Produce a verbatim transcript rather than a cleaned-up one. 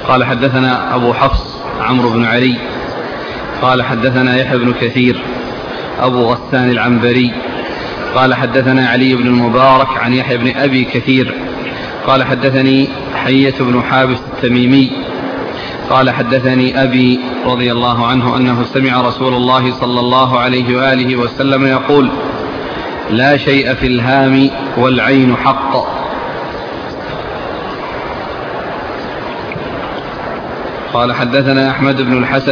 قال حدثنا أبو حفص عمرو بن علي قال حدثنا يحيى بن كثير أبو غسان العنبري قال حدثنا علي بن المبارك عن يحيى بن أبي كثير قال حدثني حية بن حابس التميمي قال حدثني أبي رضي الله عنه أنه سمع رسول الله صلى الله عليه وآله وسلم يقول: لا شيء في الهام والعين حق. قال حدثنا أحمد بن الحسن